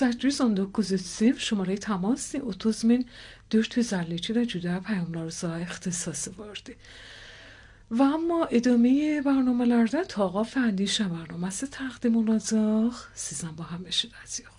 419 şumarayı تماسی 30.454 جوده پیامlarınıza اختصاص vardı. و اما ادامه برنامه‌لerde تا فندیش برنامه‌سی تقدیم olacaq. Sizden با هم eşidəcəyik.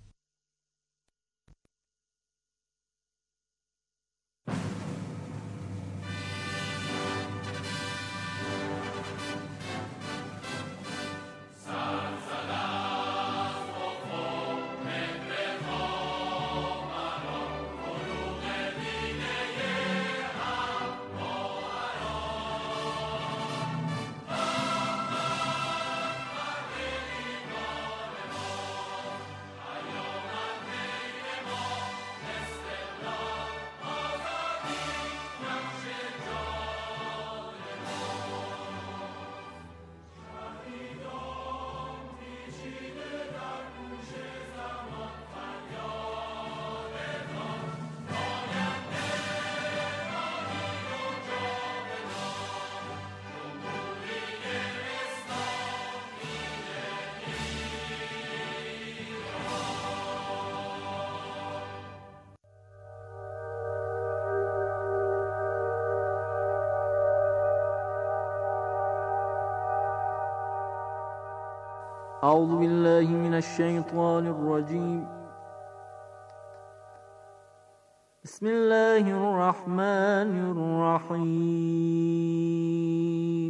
أعوذ بالله من الشيطان الرجيم. بسم الله الرحمن الرحيم.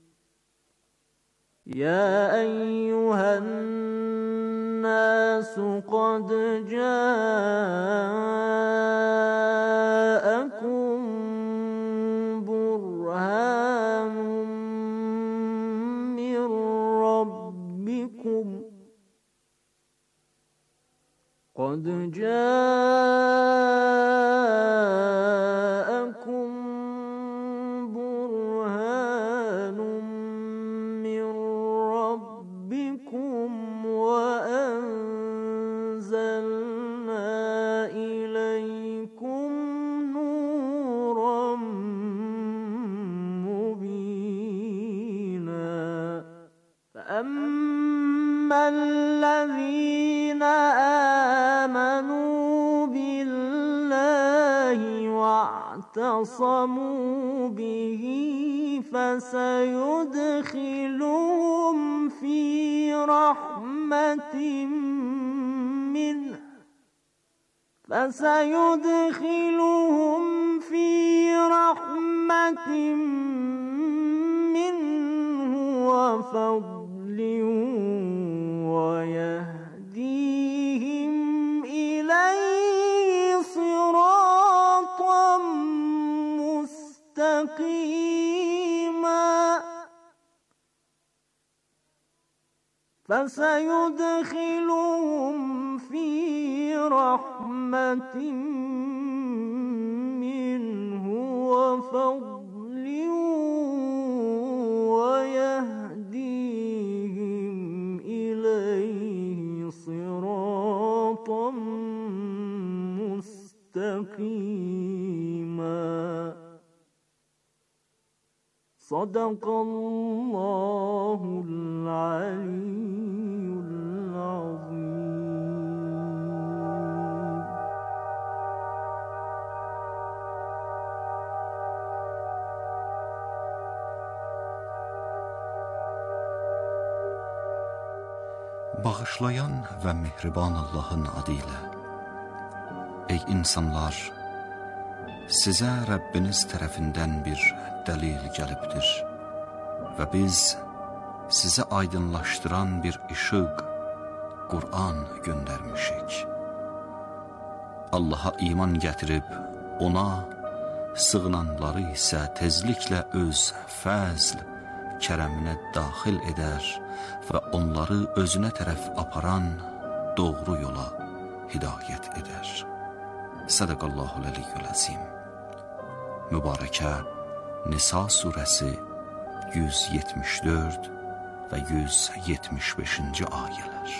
يا أيها الناس قد جاءكم برهان من ربكم قد جاءكم برهان من ربكم وأنزلنا إليكم نورا مبينا. فأما الذين آمنوا بالله واعتصموا به فسيدخلهم في رحمة منه وفضل ويهديهم إليه صراطا مستقيما. فسيدخلهم في رحمة منه وفضل ويهديهم إليه صراطا مستقيما. صدق الله العلي العظيم. Bağışlayan və mehriban Allahın adıyla. Ey insanlar, sizə Rəbbiniz tərəfindən bir dəlil gəlibdir və biz sizə aydınlaşdıran bir işıq, Qur'an göndərmişik. Allaha iman gətirib, ona sığınanları isə tezliklə öz fəzl, kərəminə daxil edər və onları özünə tərəf aparan doğru yola hidayət edər. Sədəqallahul əliyyül əzim. Mübarəkə Nisa surəsi 174 və 175-ci ayələr.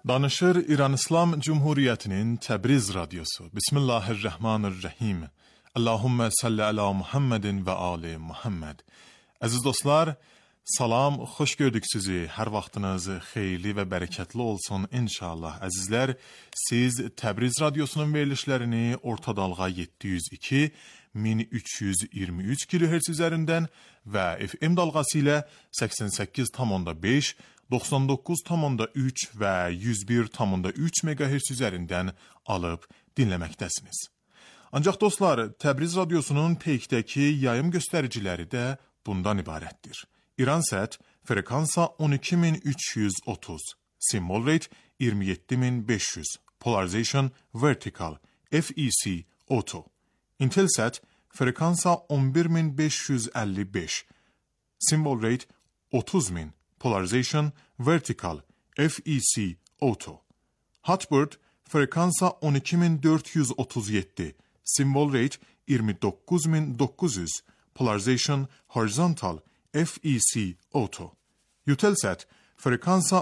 Danışır İran İslam Cumhuriyeti'nin Təbriz Radyosu. Bismillahirrahmanirrahim. Allahümme salli ala Muhammedin ve ali Muhammed. Aziz dostlar, salam, xoş gördük sizi. Hər vaxtınız xeyirli və bərəkətli olsun inşallah. Əzizlər, siz Təbriz Radyosunun verilişlərini orta dalğa 702 1323 kHz üzərindən və FM dalğası ilə 88,5 99,3 və 101,3 MHz üzərindən alıb dinləməkdəsiniz. Ancaq dostlar, Təbriz Radyosunun peykdəki yayım göstəriciləri də bundan ibarətdir. İransat frekansa 12330, symbol rate 27500, polarization vertical, FEC auto. Intelsat frekansa 11555, symbol rate 30000, polarization vertical, FEC auto. Hotbird frekansa 12437, symbol rate 29900, polarization horizontal, FEC auto. Eutelsat frekansa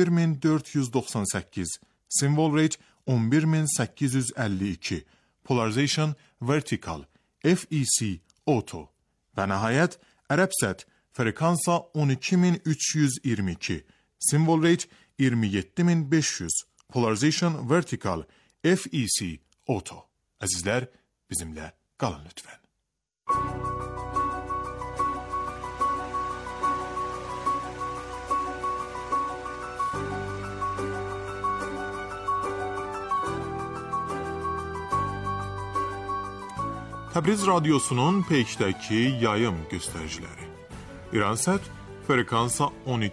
11498, symbol rate 11852, polarization vertical, FEC auto. Və nəhayət Arabsat frekansa 12322, symbol rate 27500, polarization vertical, FEC auto. Əzizlər, bizimlə qalın lütfən. Təbriz Radyosunun peykdəki yayım göstəriciləri. İransat frekansa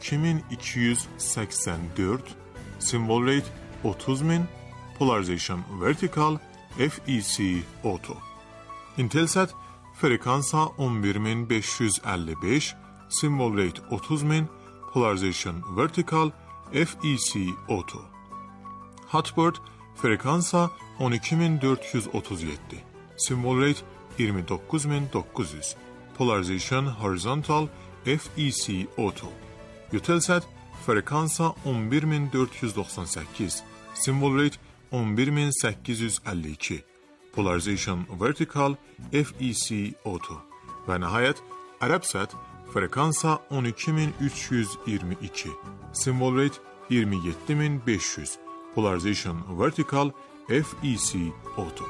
12284, symbol rate 30000, polarization vertical, FEC auto. Intelsat frekansa 11555, symbol rate 30000, polarization vertical, FEC auto. Hotbird frekansa 12437, symbol rate 29900, polarization horizontal, FEC auto. Eutelsat frekansa 11498, symbol rate 11852, polarization vertical, FEC auto. Və nəhayət Arabsat frekansa 12322, symbol rate 27500, polarization vertical, FEC auto.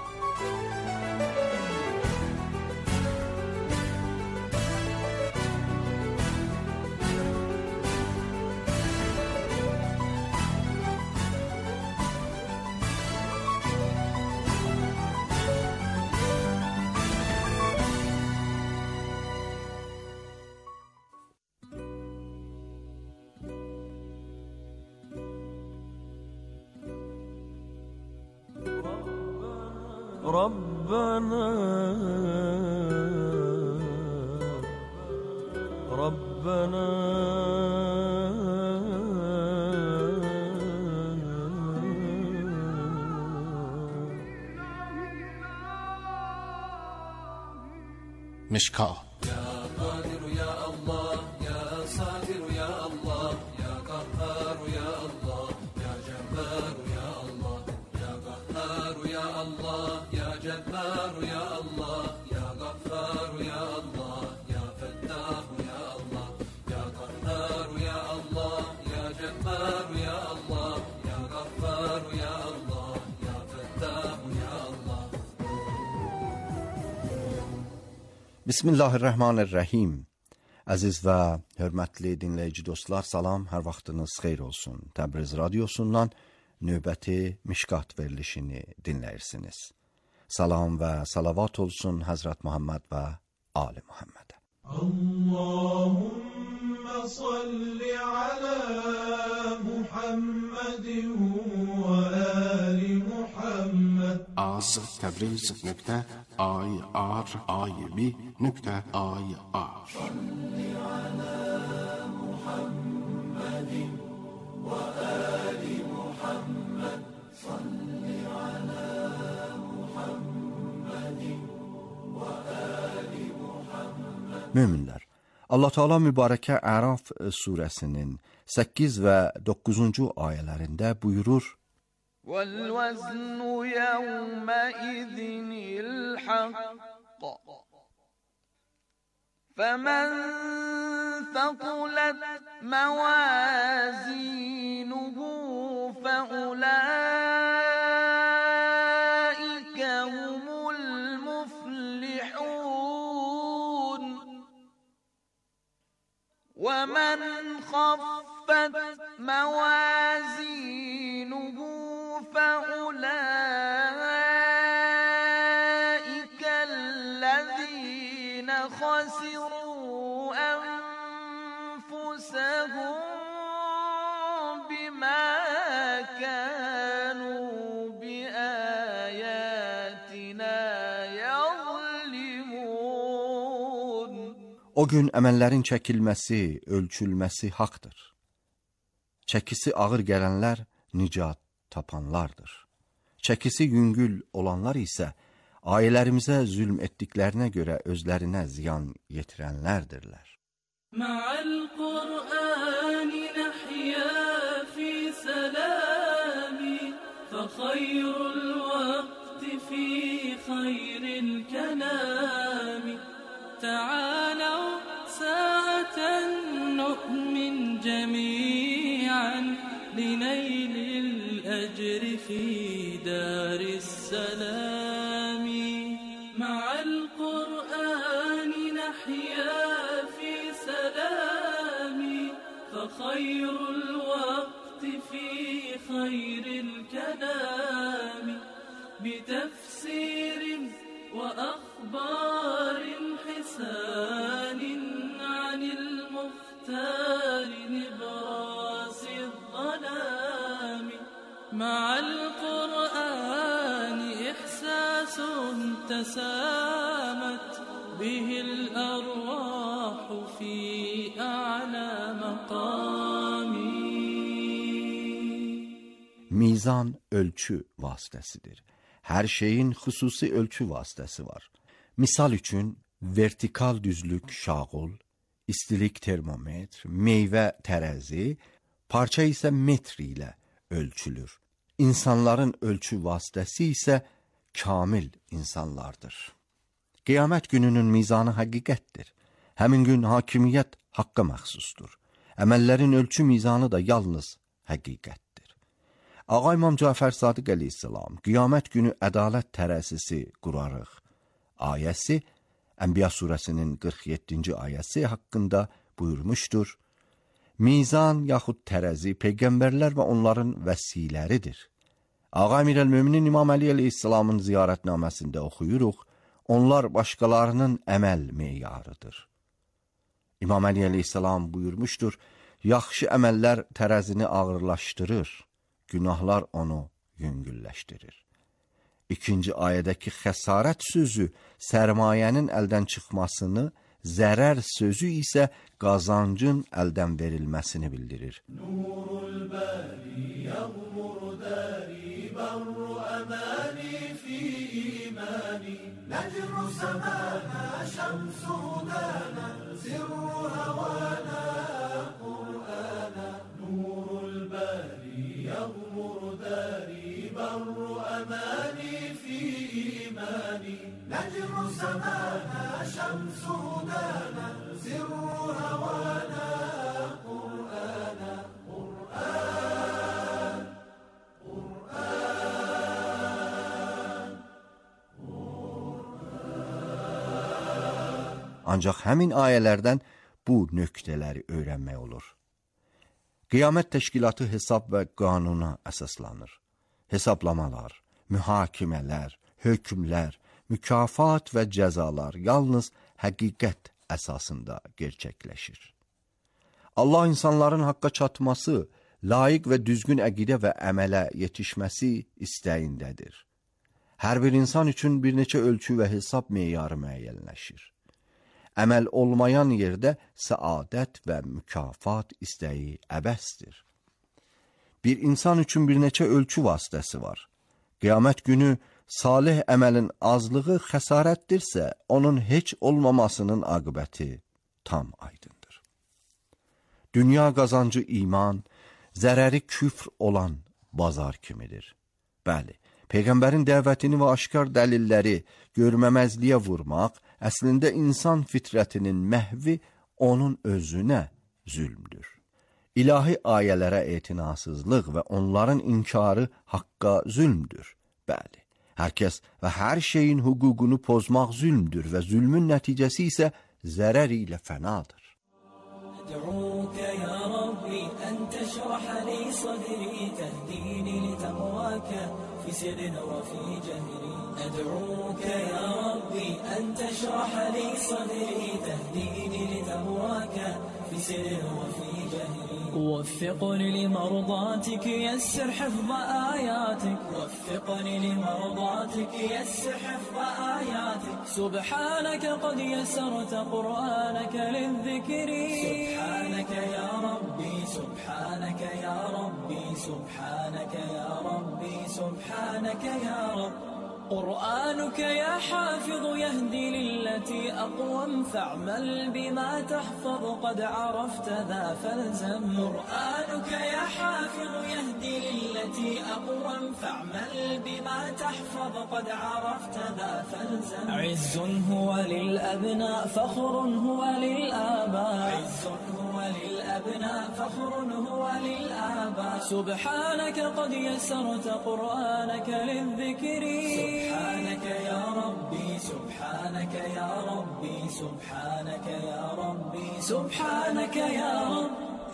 ربنا مشکا Bismillahirrahmanirrahim. Əziz və hörmətli dinləyici dostlar, salam, hər vaxtınız xeyir olsun. Təbriz Radyosundan növbəti Mişkat verilişini dinləyirsiniz. Salam və salavat olsun Həzrət Muhammed və Ali Muhammedə. Allahümme salli ala Muhammedin və ali Muhammed. Az Təbriz.ir IB.ir Salli ala Muhammedin və ali Muhammed. Salli ala Muhammedin və ali Muhammed. Möminlər, Allah Teala mübarəkə Əraf surəsinin 8 və 9-cu ayələrində buyurur: وَالْوَزْنُ يَوْمَئِذٍ الْحَقُّ فَمَنْ ثَقُلَتْ مَوَازِينُهُ فَأُولَئِكَ هُمُ الْمُفْلِحُونَ وَمَنْ خَفَّتْ مَوَازِينُهُ فَأُولَئِكَ الَّذِينَ خَسِرُوا أَنفُسَهُمْ بِمَا كَانُوا بِآيَاتِنَا يَظْلِمُونَ. O gün əməllərin çəkilməsi, ölçülməsi haqdır. Çəkisi ağır gələnlər nicat tapanlardır. Çəkisi yüngül olanlar isə ailərimizə zülm etdiklərinə görə özlərinə ziyan yetirənlərdirlər. Ma'al Qur'ani nahya fi salami fa khayrul waqti fi khayril kalami ta'alaw sa'atan nu'min jami'an linaylil الأجر في دار السلام مع القرآن نحيا في سلام فخير الوقت في خير الكلام بتفسير وأخبار حسان عن المختار نبراس الظلام مع القرآن إحساس تسامت به الأرواح في أعلى مقام. Mizan ölçü vasitəsidir. Hər şeyin xüsusi ölçü vasitəsi var. Misal üçün, vertikal düzlük şağul, istilik termometr, meyvə tərəzi, parça isə metr ilə ölçülür. İnsanların ölçü vasitəsi isə kamil insanlardır. Qiyamət gününün mizanı həqiqətdir. Həmin gün hakimiyyət haqqa məxsusdur. Əməllərin ölçü mizanı da yalnız həqiqətdir. Ağa İmam Cəfər Sadiq əleyhissalam qiyamət günü ədalət tərəzisi qurarıq ayəsi Ənbiya surəsinin 47-ci ayəsi haqqında buyurmuşdur. Mizan yaxud tərəzi peyğəmbərlər və onların vəsiləridir. Ağa Əmirəl-Möminin İmam Əli əleyhissalamın ziyarətnaməsində oxuyuruq, onlar başqalarının əməl meyarıdır. İmam Əli əleyhissalam buyurmuşdur, yaxşı əməllər tərəzini ağırlaşdırır, günahlar onu yüngülləşdirir. İkinci ayədəki xəsarət sözü sərmayənin əldən çıxmasını, zərər sözü isə qazancın əldən verilməsini bildirir. Nurul bari yağmur dari barru amani fi imani necru semana şemsu dana sirru havana Qur'ana Nurul bari yağmur dari barru amani fi imani necru semana şemsu dana sirru havana Qur'ana Qur'an Qur'an Ancaq həmin ayələrdən bu nöqtələri öyrənmək olur. Qiyamət təşkilatı hesab və qanuna əsaslanır. Hesablamalar, mühakimələr, hökmlər, mükafat və cəzalar yalnız həqiqət əsasında gerçəkləşir. Allah insanların haqqa çatması, layiq və düzgün əqidə və əmələ yetişməsi istəyindədir. Hər bir insan üçün bir neçə ölçü və hesab meyarı müəyyənləşir. Əməl olmayan yerdə səadət və mükafat istəyi əbəsdir. Bir insan üçün bir neçə ölçü vasitəsi var. Qiyamət günü salih əməlin azlığı xəsarətdirsə, onun heç olmamasının aqibəti tam aydındır. Dünya qazancı iman, zərəri küfr olan bazar kimidir. Bəli, Peyğəmbərin dəvətini və aşkar dəlilləri görməməzliyə vurmaq, əslində insan fitrətinin məhvi onun özünə zülmdür. İlahi ayələrə etinasızlıq və onların inkarı haqqa zülmdür. Bəli, hər kəs və hər şeyin hüququnu pozmaq zülmdür və zülmün nəticəsi isə zərər ilə fənadır. أدعوك يا ربي أن تشرح لي صدري تهديني لتقواك في سر وفي جهري أدعوك يا ربي أن تشرح لي صدري تهديني لتقواك في سر وفي جهري وفقني لمرضاتك يسر حفظ آياتك وفقني لمرضاتك يسر حفظ آياتك سبحانك قد يسرت قرآنك للذكر سبحانك يا ربي سبحانك يا ربي سبحانك يا ربي سبحانك يا رب قرآنك يا حافظ يهدي للتي أقوم فاعمل بما تحفظ قد عرفت ذا فالزم قرآنك يا حافظ يهدي للتي أقوم فاعمل بما تحفظ قد عرفت ذا فالزم عز هو للأبناء فخر هو للآباء عز هو للأبناء فخر هو للآباء سبحانك قد يسرت قرآنك للذكر سبحانك يا ربي سبحانك يا ربي سبحانك يا ربي سبحانك يا رب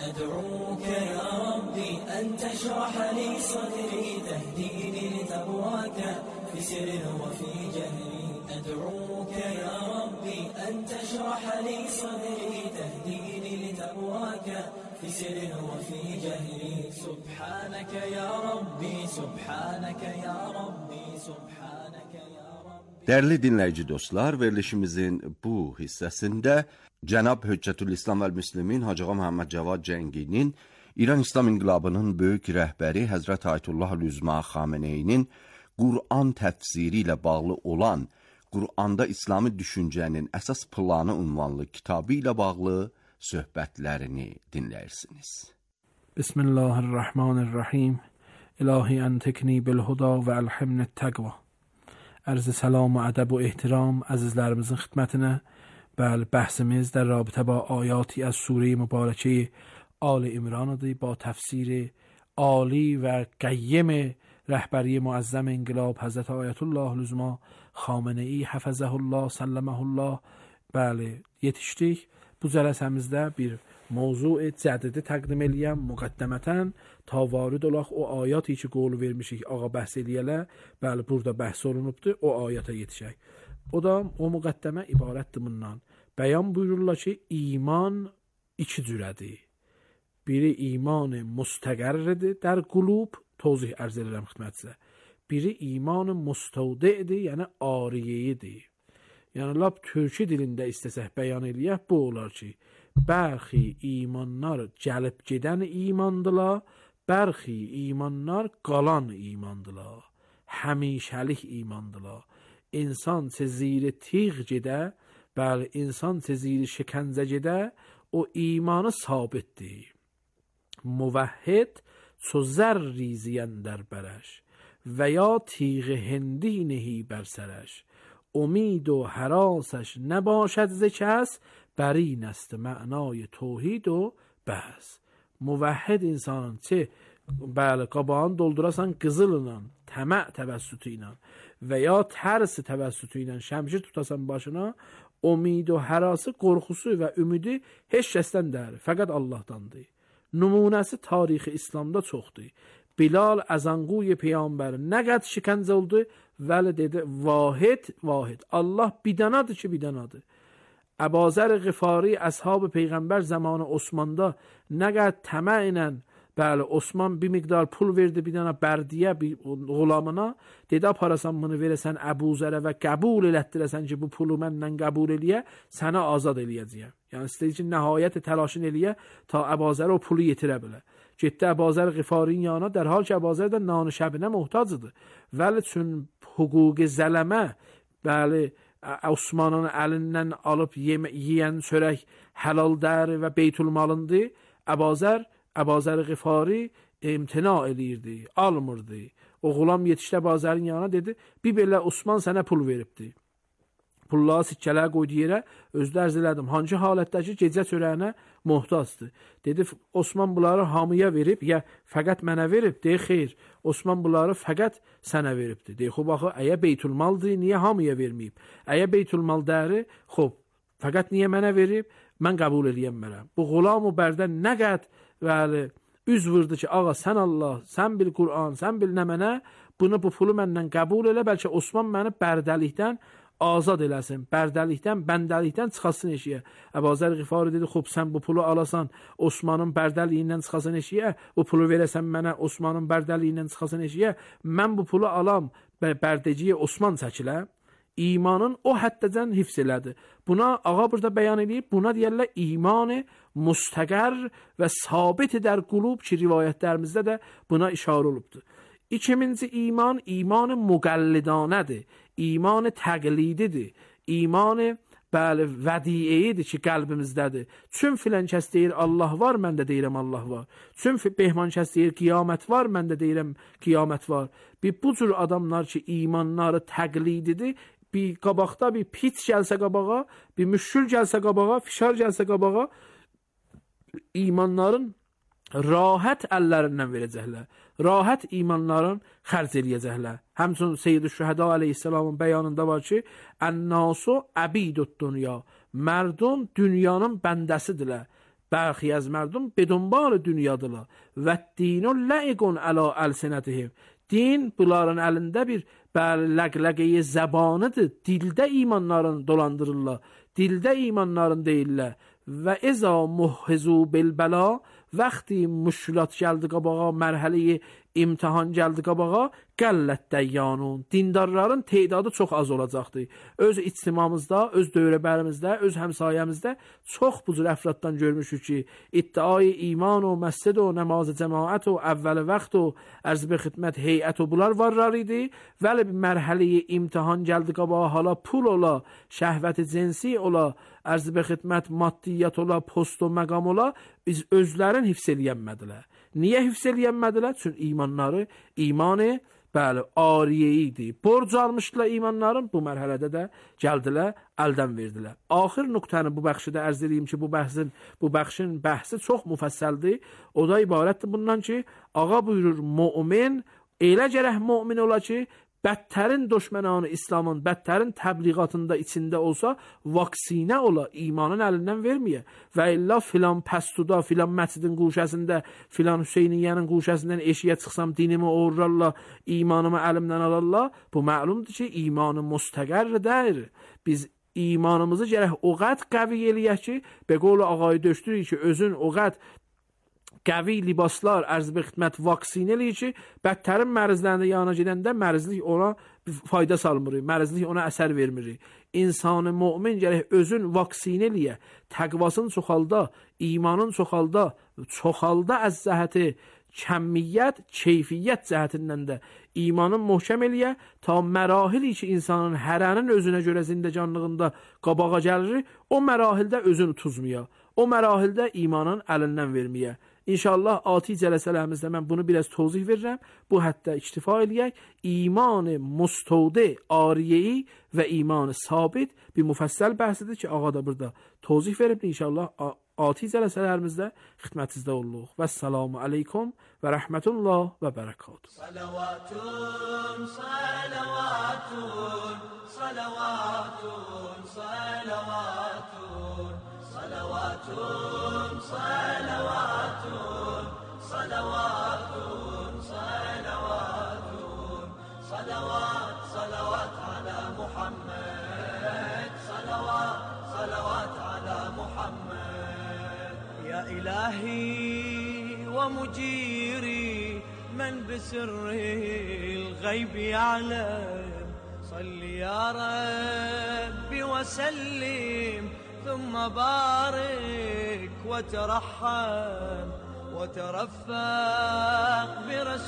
أدعوك يا ربي أن تشرح لي صدري تهديني لتقواك في سر وفي جهري أدعوك يا ربي أن تشرح لي صدري تهديني لتقواك في سر وفي جهري سبحانك يا ربي سبحانك يا ربي سبحانك يا ربي. Dərli dinləyici dostlar, verilişimizin bu hissəsində Cənab Hüccətülislam və Müslimin Hacı Ağa Məhəmməd Cavad Cənginin İran İslam İnqilabının böyük rəhbəri Həzrət Ayətullah Üzma Xameneyinin Qur'an təfsiri ilə bağlı olan Qur'anda İslami düşüncənin əsas planı ünvanlı kitabı ilə bağlı söhbətlərini dinləyirsiniz. Bismillahirrahmanirrahim. İlahi entekni bilhuda və elhimnət təqva. Ərz salam və ədəb və ehtiram əzizlərimizin xidmətinə. Bəli, bəhsimiz در رابطه با آیاتی از سوره مبارکه آل عمران با تفسیر عالی و قیم رهبری معظم انقلاب حضرت آیت الله العظما خامنه ای حفظه الله سلمه الله. Bəli, yetişdik. Bu cələsəmizdə bir mövzu cədidi təqdim eləyəm müqəddəmətən ta varid olaq o ayəti ki qol vermişik ağa bəhs eləyələ. Bəli, burada bəhs olunubdur, o ayətə yetişək. O da o müqəddəmə ibarətdir bundan. Bəyan buyururlar ki, iman iki cürədir. Biri iman müstəqərridir در qulub, tozih ərz edirəm xidmətinizə. Biri iman müstəvdidir, yəni ariyeyidir. Yəni lap türkü dilində istəsək bəyan eləyək, bu olar ki, bərxi imanlar gəlib gedən imandılar, bərxi imanlar qalan imandılar, həmişəlik imandılar. İnsan çə zیر تیغ gedə, bəli, insan çə zیر şikəncə gedə, o imanı sabitdir. Muvəhhid ço zərri ziyəndər bərəş və ya تیغ هندی نهی بر سرش امید و حراسش نباشد ز کس بر این است معنای توحید و بس. Muvəhhid insan çə bəli qabağını doldurasan qızılla, təmə təvəssütü ilə və ya tərs təvəssütü ilə şəmşir tutasan başına, umid و hərası, qorxusu və ümidi heç kəsdən deyil, fəqət Allahdandır. Nümunəsi tarixi İslamda çoxdur. Bilal əzanquy peyğəmbər nə qəd şikəncə oldu, vəli dedi vahid, vahid. Allah bidanadır ki bidanadır. Əbazər Ğifari əshab peyğəmbər zamanı Osmanda nə qəd təmə ilə, bəli, Osman bir miqdar pul verdi bir dənə bərdiyə bir qulamına, dedi aparasan bunu verəsən Əbuzərə və qəbul elətdirəsən ki bu pulu məndən qəbul eləyə, sənə azad eləyəcəyəm. Yəni istəyir ki nəhayət təlaşın eləyə ta Əbazərə o pulu yetirə bilə. Getdi Əbazər Ğifarinin yanına, در حال ki Əbazər də nan şəbinə muhtacıdır. Vəli çün hüquqi zələmə, bəli, Osmanın əlindən alıb yeyən çörək həlaldır və beytülmalındır. Əbazər Ğifari imtina eləyirdi, almırdı. Oğulam yetişdi Əbazərin yanına, dedi, bir belə Osman sənə pul veribdi. Pulları sikkələr qoydu yerə, özü ərz elədim. Hangi halətdəki gecə çörəyinə muhtacdır. Dedi, Osman bunları hamıya verib, ya fəqət mənə verib? Deyir, xeyr, Osman bunları fəqət sənə veribdir. Deyir, xob, axı, əyə beytülmaldır, niyə hamıya verməyib? Əyə beytülmal dəri, xob, fəqət niyə mənə verib? Mən qəbul eləyəmmərəm. Buğulam-ı bərdən nə qəd üz vurdu ki, ağa, sən Allah, sən bil Qur'an, sən bil nə mənə, bu pulu məndən qəbul elə, bəlkə Osman məni bərdəlikdən azad eləsin, bərdəlikdən, bəndəlikdən çıxasın eşiyə. Əbazər Ğifari dedi, xob, sən bu pulu alasan, Osmanın bərdəliyindən çıxasın eşiyə, bu pulu verəsən mənə, Osmanın bərdəliyindən çıxasın eşiyə, mən bu pulu alam, bərdəciyə Osman çəkiləm. İmanın o həddəcən hifz elədi. Buna ağa burada bəyan edib, buna deyərlər imanı müstəqər və sabit edər qulub ki, rivayətlərimizdə də buna işarə olubdur. İkinci iman, imanı müqəllidanədir, imanı təqlididir, imanı vədiyeyidir ki, qəlbimizdədir. Çün filan kəs deyir, Allah var, mən də deyirəm, Allah var. Çün behman kəs deyir, qiyamət var, mən də deyirəm, qiyamət var. Bu cür adamlar ki, imanları təqlididir, bir qabaqda bir pit gəlsə qabağa, bir müşkül gəlsə qabağa, fişar gəlsə qabağa, imanların rahat əllərindən verəcəklər. Rahat imanların xərc eləyəcəklər. Həmçinin Seyyid-i Şühəda aleyhisselamın bəyanında var ki, Ən-nasu əbidud dünya. Mərdum dünyanın bəndəsidirlər. Bərxi az mərdum bedunbar dünyadırlar. Və dinun ləiqun əla əlsinətihim. Din bunların əlində bir ləqləqəyi zəbanıdır. Dildə imanların dolandırırlar. Dildə imanların deyirlər. Və əza muhhizu bilbəla, vaxtı müşkülat gəldi qabağa, mərhələyi imtihan gəldi qabağa, qəllət dəyyanun. Dindarların tedadı çox az olacaqdır. Öz ictimamızda, öz dövrəbərimizdə, öz həmsayəmizdə çox bu cür əfraddan görmüşük ki, iddiayı iman o, məscid o, namaz-ı cəmaət o, əvvəli vaxt o, ərz-i xidmət heyət o, bunlar varlar idi. Vəli bir mərhələyi imtihan gəldi qabağa, hala pul ola, şəhvəti cinsi ola, ərz-i xidmət maddiyyat ola, post o, məqam ola, biz özlərin hifz eləyənmədilər. Niyə hifz eləyənmədilər? Çünki imanları, imanı ariyeyi idi. Borc almışdılar imanların, bu mərhələdə də gəldilər, əldən verdilər. Axır nöqtəni bu bəxşidə ərz edeyim ki, bu bəxşin bəhsi çox müfəssəldir. O da ibarətdir bundan ki, ağa buyurur, mümin, elə gərək mümin ola ki, bədtərin düşmənanı İslamın, bədtərin təbliğatında içində olsa, vaksinə ola, imanın əlindən verməyə. Və illa filan pəstuda, filan məscidin quşəsində, filan Hüseyniyyənin quşəsindən eşiyə çıxsam, dinimi oğurlarla, imanımı əlimdən alarlar. Bu məlumdur ki, imanı müstəqərdir. Biz imanımızı gərək o qəd qəvi eləyək ki, be qolu ağayı döşdürük ki, özün o qəd qəvi libaslar, ərz-i xidmət vaksin eləyir ki, bədtərin mərizlərində yana gedəndə mərizlik ona fayda salmır, mərizlik ona əsər vermir. İnsanı mümin gərək özün vaksin eləyə, təqvasın çoxalda, imanın çoxalda əz cəhəti, kəmiyyət, keyfiyyət cəhətindən də imanın möhkəm eləyə, ta mərahili ki, insanın hərənin özünə görə zindəcanlığında qabağa gəlir, o mərahildə özünü tuzmaya, o mərahildə imanın əlindən verməyə. İnşallah ati cələsələrimizdə mən bunu biraz tozih verirəm. Bu hətta iktifa eləyək. İmanı mustəvdi, ariyeyi və imanı sabit bir müfəssəl bəhsidir ki, ağa da burada tozih verib. İnşallah ati cələsələrimizdə xidmətinizdə olluq. Vəssalamu aleykum və rəhmətullah və bərəkatuhu. Salavatun, salavatun, salavatun, salavatun. Salavatun, salavatun, salavatun, salavatun, salavat, salavat ala Muhammed, salavat, salavat ala Muhammed. Ya ilahi wa mujiri, من بسر الغيب يعلم صل يا ربي وسلم ثم بارك وترحم وترفق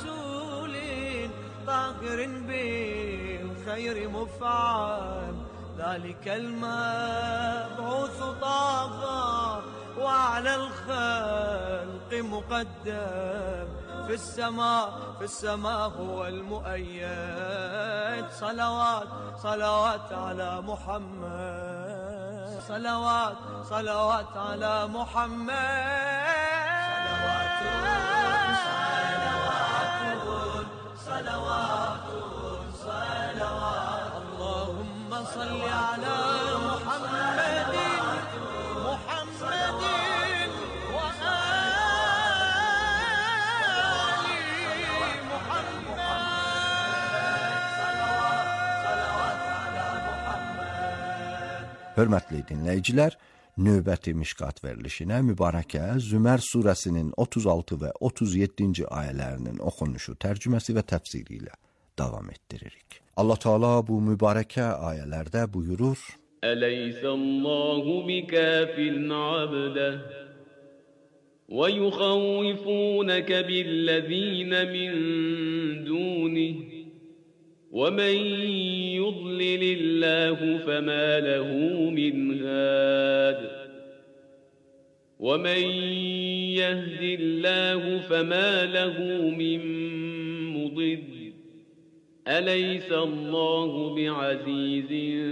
برسول طاهر بالخير مفعم ذلك المبعوث طاغى وعلى الخلق مقدم في السماء هو المؤيد صلوات على محمد صلوات على محمد صلوات اللهم صل على محمد وآل محمد صلوات على محمد. Hörmətli dinləyicilər, növbəti Mişqat verilişinə mübarəkə Zümər surəsinin 36 və 37-ci ayələrinin oxunuşu, tərcüməsi və təfsiri ilə davam etdiririk. Allah Teala bu mübarəkə ayələrdə buyurur: Əleyhissallahu bikafin abdah və yuxavvifunaka billezina min dunih və men yudlilillahu fema lehu min had və men yehdillahu fema lehu min mudid Əleyhissallahu bi'azizin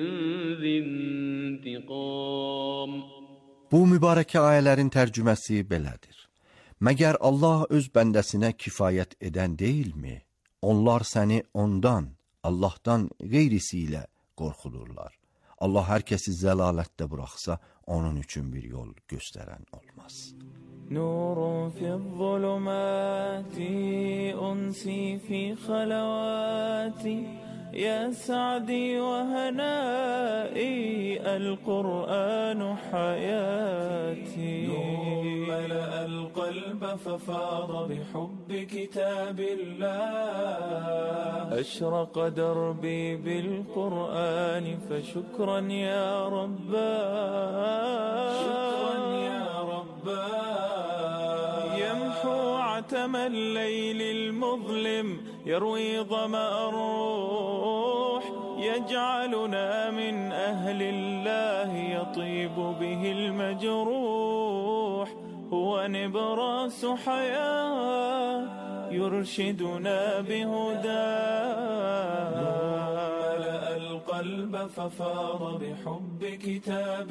zintiqam. Bu mübarəkə ayələrin tərcüməsi belədir. Məgər Allah öz bəndəsinə kifayət edən deyilmi? Onlar səni ondan, Allahdan qeyrisi ilə qorxudurlar. Allah hər kəsi zəlalətdə buraxsa, onun üçün bir yol göstərən olmaz. نور في الظلمات أنسي في خلواتي يا سعدي وهنائي القرآن حياتي نور ملأ القلب ففاض بحب كتاب الله أشرق دربي بالقرآن فشكرا يا رباه شكرا يا رباه يمحو عتم الليل المظلم يروي ظمأ الروح يجعلنا من أهل الله يطيب به المجروح هو نبراس حياة يرشدنا بهداه ملأ القلب ففاض بحب كتاب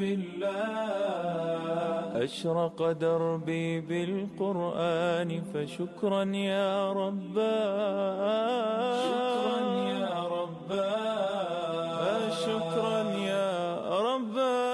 الله أشرق دربي بالقرآن فشكرا يا رباه شكرا يا رباه شكرا يا رباه.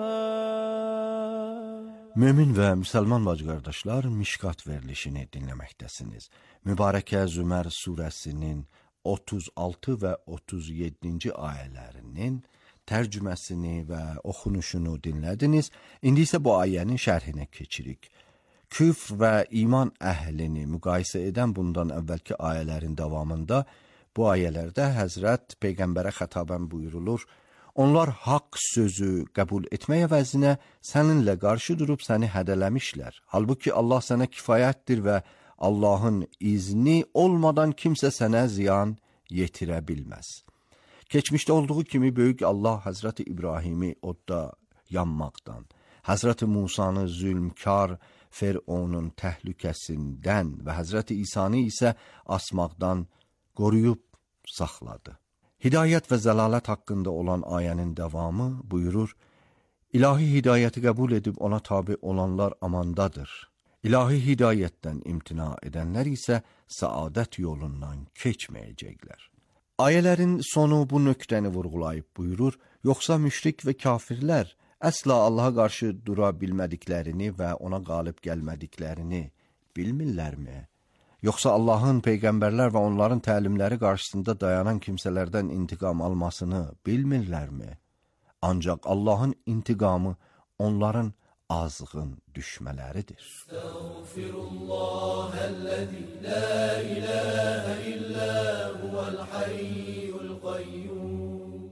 Mömin və müsəlman bacı-qardaşlar, Mişqat verilişini dinləməkdəsiniz. Mübarəkə Zümər surəsinin 36 və 37-ci ayələrinin tərcüməsini və oxunuşunu dinlədiniz. İndi isə bu ayənin şərhinə keçirik. Küfr və iman əhlini müqayisə edən bundan əvvəlki ayələrin davamında bu ayələrdə Həzrət Peyğəmbərə xətabən buyurulur: Onlar haqq sözü qəbul etmək əvəzinə səninlə qarşı durub səni hədələmişlər. Halbuki Allah sənə kifayətdir və Allahın izni olmadan kimsə sənə ziyan yetirə bilməz. Keçmişdə olduğu kimi böyük Allah Həzrəti İbrahimi odda yanmaqdan, Həzrəti Musanı zülmkar Fironun təhlükəsindən və Həzrəti İsanı isə asmaqdan qoruyub saxladı. Hidayət və zəlalət haqqında olan ayənin davamı buyurur: İlahi hidayəti qəbul edib ona tabi olanlar amandadır. İlahi hidayətdən imtina edənlər isə səadət yolundan keçməyəcəklər. Ayələrin sonu bu nöqtəni vurğulayıb buyurur: Yoxsa müşrik və kafirlər əsla Allaha qarşı dura bilmədiklərini və ona qalib gəlmədiklərini bilmirlərmi? Yoxsa Allahın peyğəmbərlər və onların təlimləri qarşısında dayanan kimsələrdən intiqam almasını bilmirlərmi? Ancaq Allahın intiqamı onların azğın düşmələridir. Estağfirullahəl-ləzi la ilahə illə huvəl-hayyul qayyum.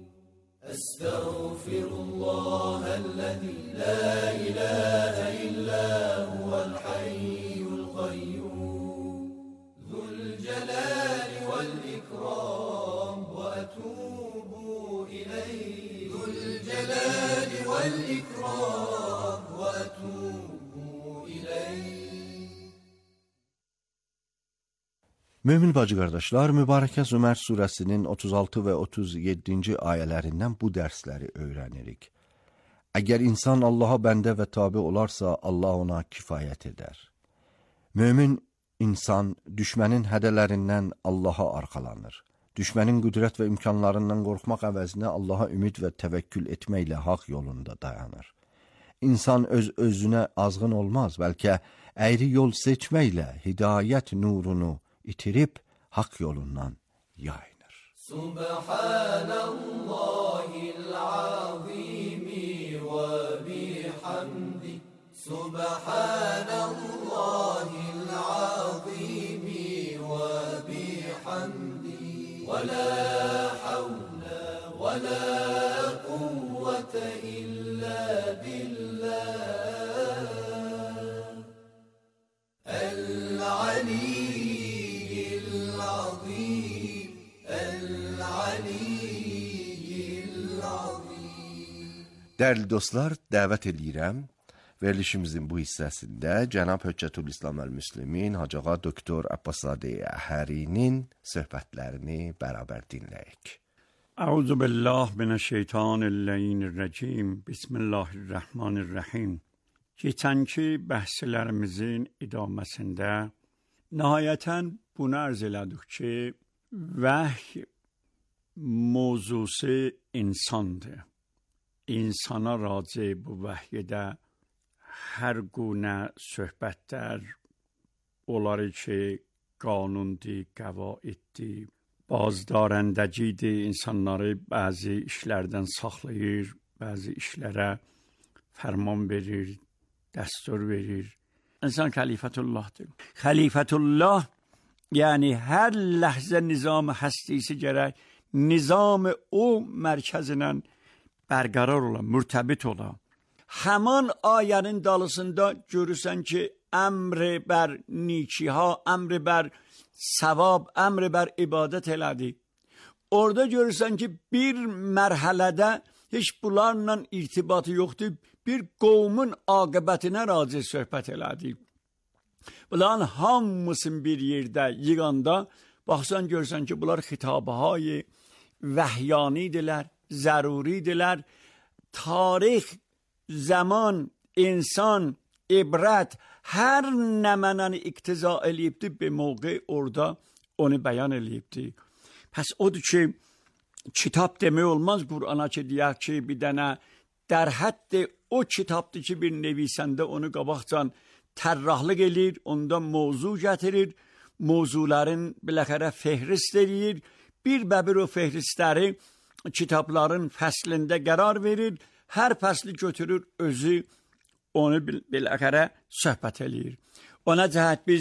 Estağfirullahəl-ləzi la ilahə illə huvəl-hayyul qayyum. Zülcelal vel-ikram və etûbû ileyh. الجلال والإكرام وأتوب إليه. Mömin bacı qardaşlar, mübarəkə Zümər surəsinin 36 və 37-ci ayələrindən bu dərsləri öyrənirik. Əgər insan Allaha bəndə və tabe olarsa, Allah ona kifayət edər. Mömin insan düşmənin hədələrindən Allaha arxalanır. Düşmənin qüdrət və imkanlarından qorxmaq əvəzinə Allaha ümid və təvəkkül etməklə haqq yolunda dayanır. İnsan öz-özünə azğın olmaz, bəlkə əyri yol seçməklə hidayət nurunu itirib haqq yolundan yayınır. Subhanallahil azimi ve bihamdi. Subhanallahil azimi ve bihamdi. Ve la havle ve la kuvvete illa billah. El-Ali Dəyərli dostlar, dəvət edirəm. Verilişimizin bu hissəsində Cənab Höccətülislam əl-Müslimin Hacı Ağa Doktor Abbaszadə Əhərinin söhbətlərini bərabər dinləyək. Əuzu billah minəşşeytanirracim. Bismillahirrahmanirrahim. Keçənki bəhslərimizin idaməsində nəhayətən bunu ərz elədik ki, vəhy mövzusu insandır. İnsana raci bu vəhiydə hər günə söhbətlər oları ki, qanundur, qəvaiddir, bazdarəndəcidir, insanları bəzi işlərdən saxlayır, bəzi işlərə fərman verir, dəstur verir. İnsan xəlifətullahdır. Xəlifətullah, yəni hər ləhzə nizam həstisi gərək, nizam o mərkəzinə bərqərar ola, mürtəbit ola. Həman ayənin dalısında görürsən ki, əmr bər nikiha, əmr bər savab, əmr bər ibadət elədi. Orada görürsən ki, bir mərhələdə heç bunlarla irtibatı yoxdur, bir qovmun aqibətinə raci söhbət elədi. Bunların hamısını bir yerdə yığanda, baxsan görürsən ki, bunlar xitabı-hay vəhyanidirlər, zəruridirlər. Tarix, zaman, insan, ibrət, hər nə mənəni iqtiza eləyibdir, bir mövqe orada onu bəyan eləyibdir. Pəs odur ki, kitab demək olmaz Qur'ana ki, deyək ki, bir dənə در حد o kitabdır ki, bir nevisəndə onu qabaqcan tərrahlıq eləyir, ondan mövzu gətirir, mövzuların biləxərə fehrist eləyir, bir bəbir o fehristləri kitabların fəslində qərar verir, hər fəsli götürür, özü onu biləxərə söhbət eləyir. Ona cəhət biz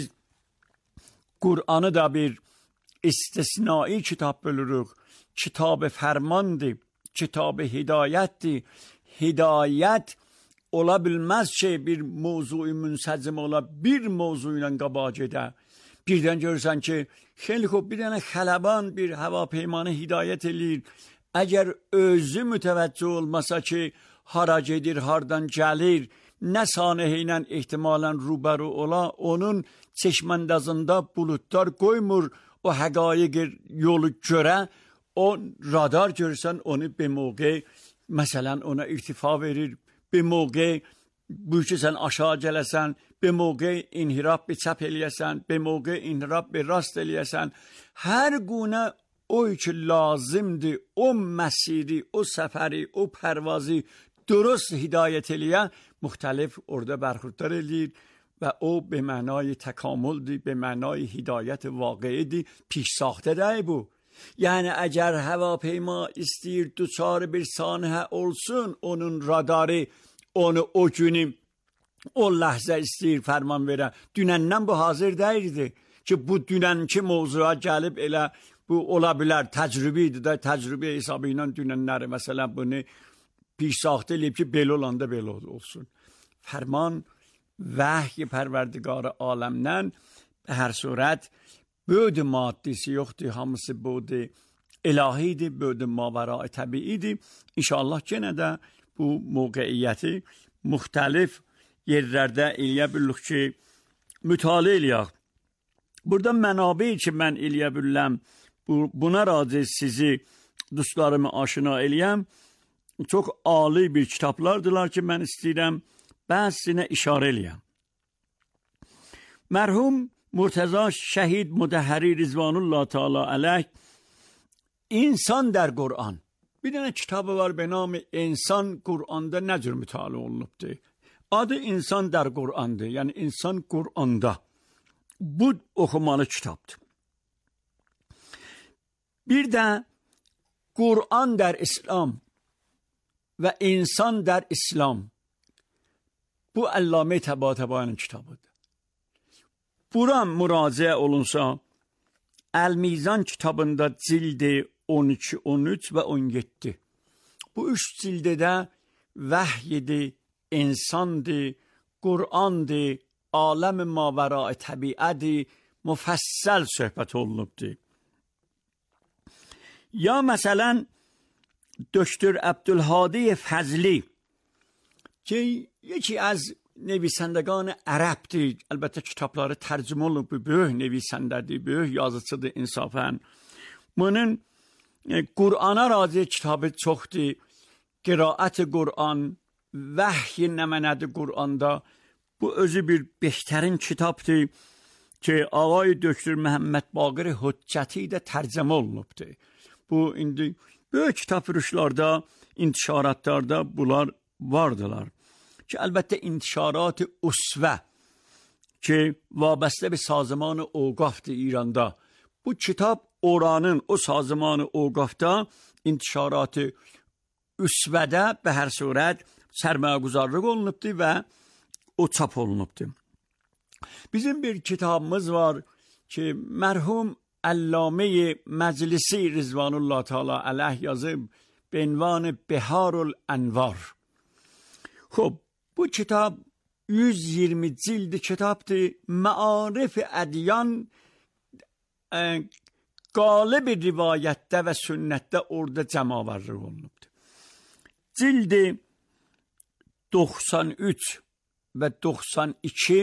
Qur'anı da bir istisnai kitab bölürük, kitab-ı fərmandır, kitab-ı hidayətdir. Hidayət ola bilməz ki, bir mövzui münsəcim ola, bir mövzu ilə qabağa gedə. Birdən görürsən ki, xeyli xob, bir dənə xələban, bir həvapeymanı hidayət eləyir. Əgər özü mütəvəccüh olmasa ki, hara gedir, hardan gəlir, nə saniyyə ilə ehtimalən rubəru ola, onun çeşməndazında bulutlar qoymur, o həqaiq yolu görə, o radar görürsən, onu bir mövqe, məsələn, ona irtifa verir, bir mövqe, bu ki, sən aşağı gələsən, bir mövqe inhirab bir çəp eləyəsən, bir mövqe inhirab bir rast eləyəsən, hər günə o ki, lazımdır, o məsiri, o səfəri, o pərvazı durust hidayət eləyə, müxtəlif orada bərxurdlar eləyir və o به معنای təkamüldür, به معنای hidayət vaqiidir, piş saxtədir bu. Yəni, əgər həvapeyma istəyir, duçarı bir saniyyə olsun, onun radarı, onu o günü, o ləhzə istəyir fərman verə. Dünəndən bu hazır deyildi ki, bu dünənki mövzuya gəlib elə, bu ola bilər, təcrübə idi də, təcrübə hesabı ilə dünənləri, məsələn, bunu piş saxtə eləyib ki, belə olanda belə olsun. Fərman, vəhy pərverdigarı aləmdən, hər surət, bödü maddisi yoxdur, hamısı bödü ilahidir, böldü mavərai təbiidir. İnşallah yenə də bu mövqeyiyyəti müxtəlif yerlərdə eləyə bilirik ki, mütaliə eləyək. Burada mənabə ki, mən eləyə biləm, buna razı sizi, dostlarımı aşina eləyəm. Çox ali bir kitablardılar ki, mən istəyirəm bəzisinə işarə eləyəm. Mərhum Murteza Şəhid Mudəhhəri Rizvanullah Teala əleyh İnsan der Kur'an. Bir tane kitabı var be namı İnsan Kur'an'da ne cür müteala olunubdu. Adı İnsan der Kur'an'dı. Yani İnsan Kur'an'da. Bu okumalı kitaptı. Bir de Kur'an der İslam ve İnsan der İslam. Bu Allame Tabatabayi'nin kitabıdır. Buram müraciə olunsa El-Mizan kitabında cildi 12, 13 ve 17. Bu 3 cildə də vəhyidir, insandır, Qur'andır, aləm-i mavərai təbiədir, müfəssəl söhbət olunubdur. Ya məsələn, Döktür Abdülhadi Fəzli ki, yeki az nevisəndəqan ərəbdir. Əlbəttə kitabları tərcümə olunub, böyük nevisəndədir, böyük yazıcıdır insafən. Bunun Qur'ana razı kitabı çoxdur. Qiraət-i Qur'an, vəhy nəmənədir Qur'anda. Bu özü bir behtərin kitabdır ki, ağay Döktür Məhəmməd Baqir Hüccəti də tərcümə olunubdur. Bu indi böyük kitab fürüşlərdə, intişaratlarda bunlar vardılar. Ki əlbəttə intişarat-ı usvə ki, vabəstə bir sazıman-ı oqafdır İranda. Bu kitab oranın, o sazıman-ı oqafda intişarat-ı usvədə və hər surət sərmayəguzarlıq olunubdur və o çap olunubdur. Bizim bir kitabımız var ki, mərhum Allame-i Məclisi Rizvanullah Teala əleyh yazıb bənvanı Biharul Envar. Xub, bu kitab 120 cildi kitabdır. Maarif-i Ədyan qalib rivayətdə və sünnətdə orada cəmavarlıq olunubdur. Cildi 93 və 92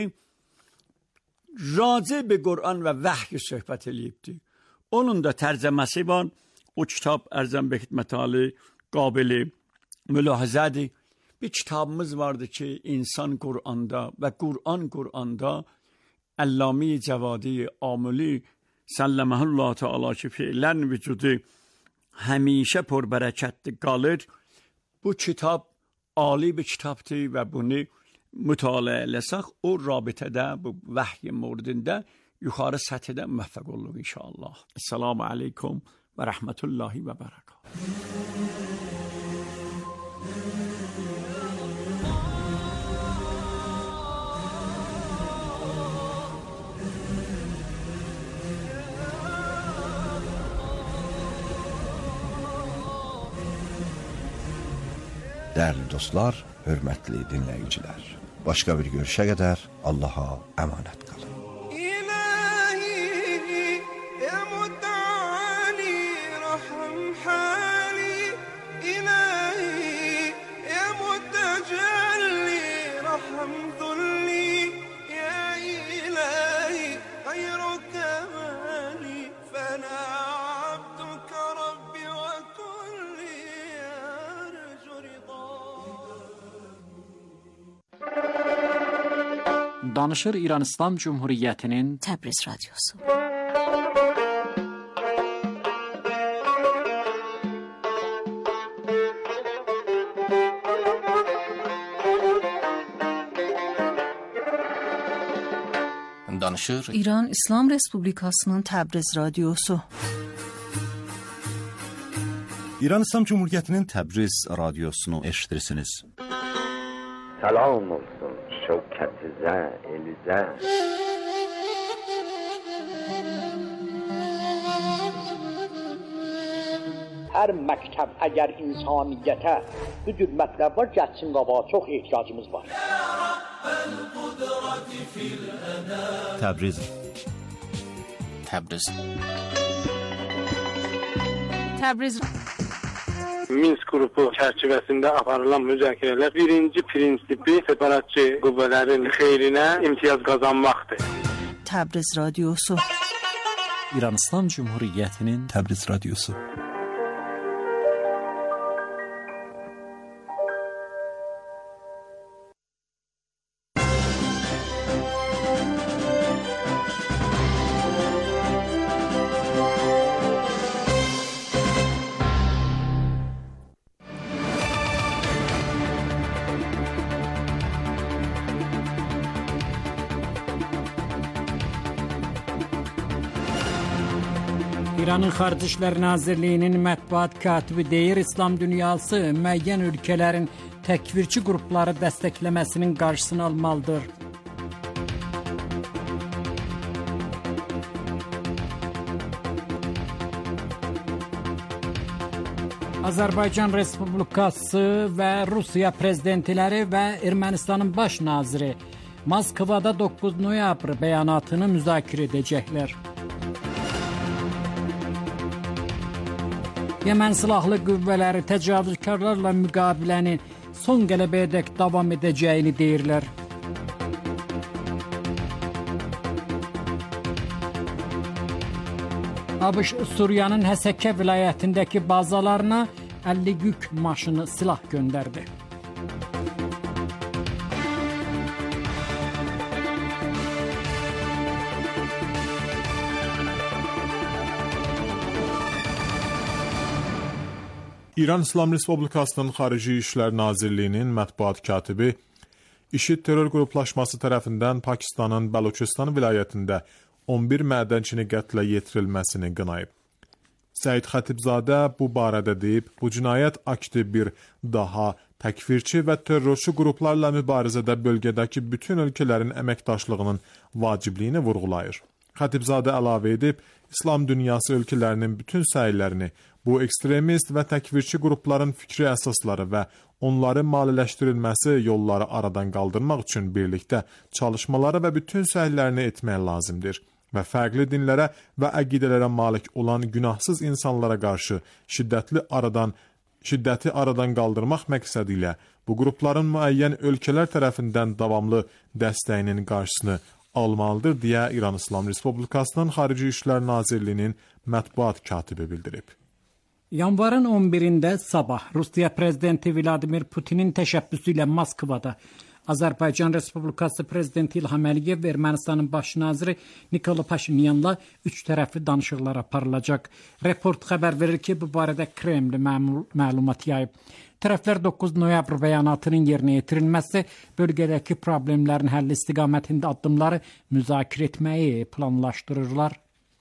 racib Qur'an və vəhy söhbət eləyibdir. Onun da tərcəməsi var. O kitab ərzən be xidmətali qabili mülahizədir. Bir kitabımız vardı ki, İnsan Qur'anda və Qur'an Qur'anda Allame-i Cavadi Amili Səlləməhullah Teala ki, fiilən vücudu həmişə pərbərəkətli qalır. Bu kitab ali bir kitabdır və bunu mütaliə eləsək, o rabitədə, bu vəhy mövridində yuxarı səthədə müvəffəq oluruz inşallah. Esselamu aleykum və rəhmətullahi və bərəkatuhu. Dəyərli dostlar, hörmətli dinləyicilər, başqa bir görüşə qədər Allaha əmanət qalın. Danışır İran İslam Cumhuriyyətinin Təbriz Radyosu. Danışır İran İslam Respublikasının Təbriz Radyosu. İran İslam Cumhuriyyətinin Təbriz Radiosunu eşitirsiniz. Salam olsun şevkət-i elizə. Hər məktəb əgər insaniyyətə bu cür mətləb var, gəlsin qabağa, çox ehtiyacımız var. Təbriz. Təbriz. Təbriz Minsk qrupu çərçivəsində aparılan müzakirələr birinci prinsipi separatçı qüvvələrin xeyrinə imtiyaz qazanmaqdır. Təbriz Radyosu İran İslam Cumhuriyyətinin Təbriz Radyosu. İranın Xarici İşlər Nazirliyinin mətbuat katibi deyir, İslam dünyası müəyyən ölkələrin təkfirçi qrupları dəstəkləməsinin qarşısını almalıdır. Azərbaycan Respublikası və Rusiya prezidentləri və Ermənistanın baş naziri Moskvada 9 noyabr bəyanatını müzakirə edəcəklər. Yemen silahlı qüvvələri təcavüzkarlarla müqabilənin son qələbəyədək davam edəcəyini deyirlər. ABŞ Suriyanın Həsəkə vilayətindəki bazalarına 50 yük maşını silah göndərdi. İran İslam Respublikasının Xarici İşlər Nazirliyinin mətbuat katibi IŞİD terror qruplaşması tərəfindən Pakistanın Balochistan vilayətində 11 mədənçini qətlə yetirilməsini qınayıb. Səid Xatibzadə bu barədə deyib, bu cinayət akti bir daha təkfirçi və terrorçu qruplarla mübarizədə bölgədəki bütün ölkələrin əməkdaşlığının vacibliyini vurğulayır. Xatibzadə əlavə edib, İslam dünyası ölkələrinin bütün səylərini bu ekstremist və təkfirçi qrupların fikri əsasları və onları maliləşdirilməsi yolları aradan qaldırmaq üçün birlikdə çalışmaları və bütün səylərini etmək lazımdır və fərqli dinlərə və əqidələrə malik olan günahsız insanlara qarşı şiddəti aradan qaldırmaq məqsədi ilə bu qrupların müəyyən ölkələr tərəfindən davamlı dəstəyinin qarşısını almalıdır deyə İran İslam Respublikasının Xarici İşlər Nazirliyinin mətbuat katibi bildirib. Yanvarın 11-də sabah Rusiya prezidenti Vladimir Putinin təşəbbüsü ilə Moskvada Azərbaycan Respublikası prezidenti İlham Əliyev və Ermənistanın baş naziri Nikol Paşinyanla üç tərəfli danışıqlar aparılacaq. Report xəbər verir ki, bu barədə Kreml məlumat yayıb. Tərəflər 9 noyabr bəyanatının yerinə yetirilməsi, bölgədəki problemlərin həlli istiqamətində addımları müzakirə etməyi planlaşdırırlar.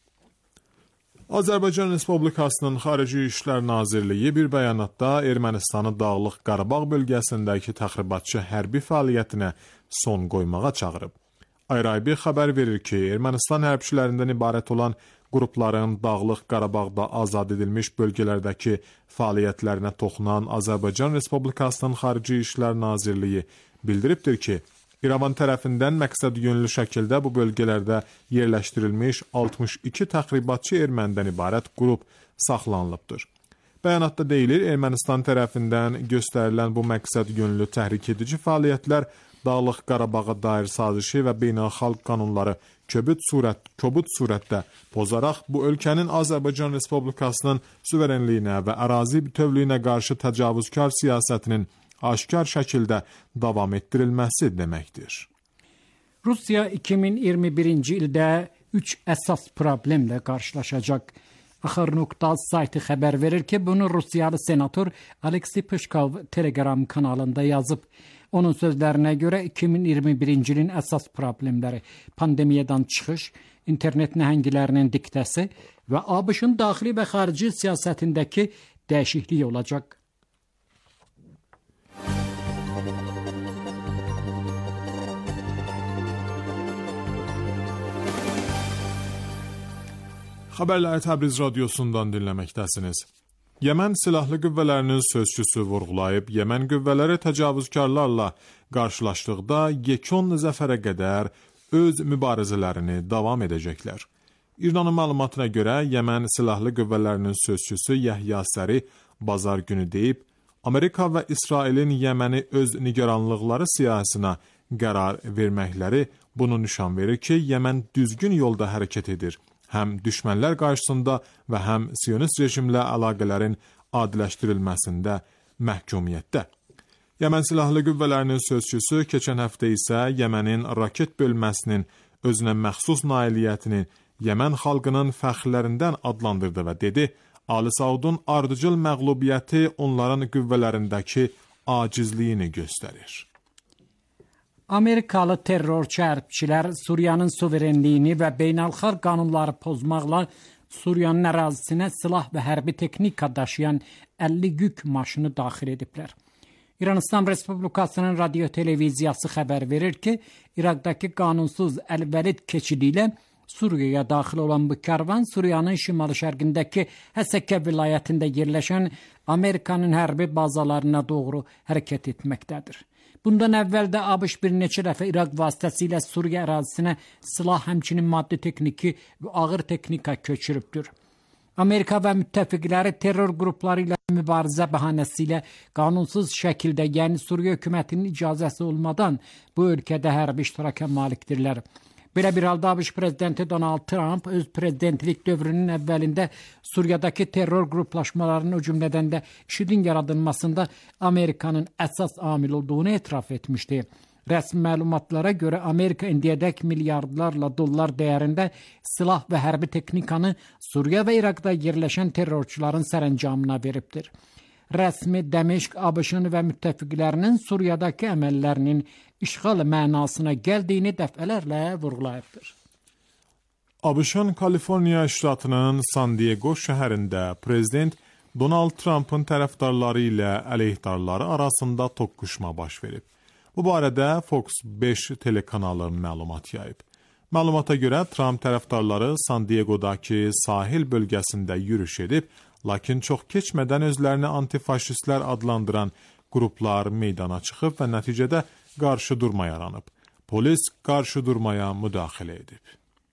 Azərbaycan Respublikasının Xarici İşlər Nazirliyi bir bəyanatda Ermənistanı Dağlıq Qarabağ bölgəsindəki təxribatçı hərbi fəaliyyətinə son qoymağa çağırıb. Ayraybi xəbər verir ki, Ermənistan hərbçilərindən ibarət olan qrupların Dağlıq Qarabağda azad edilmiş bölgələrdəki fəaliyyətlərinə toxunan Azərbaycan Respublikasının Xarici İşlər Nazirliyi bildiribdir ki, İrəvan tərəfindən məqsədyönlü şəkildə bu bölgələrdə yerləşdirilmiş 62 təxribatçı ermənidən ibarət qrup saxlanılıbdır. Bəyanatda deyilir, Ermənistan tərəfindən göstərilən bu məqsədyönlü təhrik edici fəaliyyətlər Dağlıq Qarabağa dair sazişi və beynəlxalq qanunları kobud surətdə pozaraq bu ölkənin Azərbaycan Respublikasının suverenliyinə və ərazi bütövlüyünə qarşı təcavüzkar siyasətinin aşkar şəkildə davam etdirilməsi deməkdir. Rusiya 2021-ci ildə 3 əsas problemlə qarşılaşacaq. Axır.az saytı xəbər verir ki, bunu Rusiyalı senator Aleksey Peskov Telegram kanalında yazıb. Onun sözlərinə görə 2021-ci ilin əsas problemləri pandemiyadan çıxış, internet nəhənglərinin diktəsi və ABŞ-ın daxili və xarici siyasətindəki dəyişiklik olacaq. Xəbərləri Təbriz radiosundan dinləməkdəsiniz. Yemen silahlı qüvvələrinin sözçüsü vurğulayıb, Yemen qüvvələri təcavüzkarlarla qarşılaşdıqda yekun zəfərə qədər öz mübarizələrini davam edəcəklər. İranın məlumatına görə Yəmən silahlı qüvvələrinin sözçüsü Yəhya Səri bazar günü deyib, Amerika və İsrailin Yəməni öz nigaranlıqları siyahısına qərar verməkləri bunu nişan verir ki, Yəmən düzgün yolda hərəkət edir. Həm düşmənlər qarşısında və həm Siyonist rejimlə əlaqələrin adiləşdirilməsində məhkumiyyətdə. Yəmən silahlı qüvvələrinin sözçüsü keçən həftə isə Yəmənin raket bölməsinin özünə məxsus nailiyyətini Yəmən xalqının fəxrlərindən adlandırdı və dedi, Ali Saudun ardıcıl məğlubiyyəti onların qüvvələrindəki acizliyini göstərir. Amerikalı terrorçu hərbçilər Suriyanın suverenliyini və beynəlxalq qanunları pozmaqla Suriyanın ərazisinə silah və hərbi texnika daşıyan 50 yük maşını daxil ediblər. İranistan Respublikasının radio televiziyası xəbər verir ki, İraqdakı qanunsuz Əl-Vəlid keçidi ilə Suriyaya daxil olan bu karvan Suriyanın şimal-şərqindəki Həsəkə vilayətində yerləşən Amerikanın hərbi bazalarına doğru hərəkət etməkdədir. Bundan əvvəl də ABŞ bir neçə dəfə İraq vasitəsilə Suriya ərazisinə silah, həmçinin maddi texniki və ağır texnika köçürübdür. Amerika və müttəfiqləri terror qrupları ilə mübarizə bəhanəsi ilə qanunsuz şəkildə, yəni Suriya hökumətinin icazəsi olmadan bu ölkədə hərbi iştiraka malikdirlər. Belə bir halda ABŞ prezidenti Donald Trump öz prezidentlik dövrünün əvvəlində Suriyadakı terror qruplaşmalarının, o cümlədən də IŞİD-in yaradılmasında Amerikanın əsas amil olduğunu etiraf etmişdi. Rəsmi məlumatlara görə Amerika indiyədək milyardlarla dollar dəyərində silah və hərbi texnikanı Suriya və İraqda yerləşən terrorçuların sərəncamına veribdir. Rəsmi Dəməşq ABŞ-ın və müttəfiqlərinin Suriyadakı əməllərinin işğal mənasına gəldiyini dəfələrlə vurğulayıbdır. ABŞ-ın Kaliforniya ştatının San Diego şəhərində prezident Donald Trump'ın tərəfdarları ilə əleyhdarları arasında toqquşma baş verib. Bu barədə Fox 5 telekanalı məlumat yayıb. Məlumata görə Trump tərəfdarları San Diego'dakı sahil bölgəsində yürüş edib, lakin çox keçmədən özlərini antifaşistlər adlandıran qruplar meydana çıxıb və nəticədə qarşı durma yaranıb. Polis qarşı durmaya müdaxilə edib.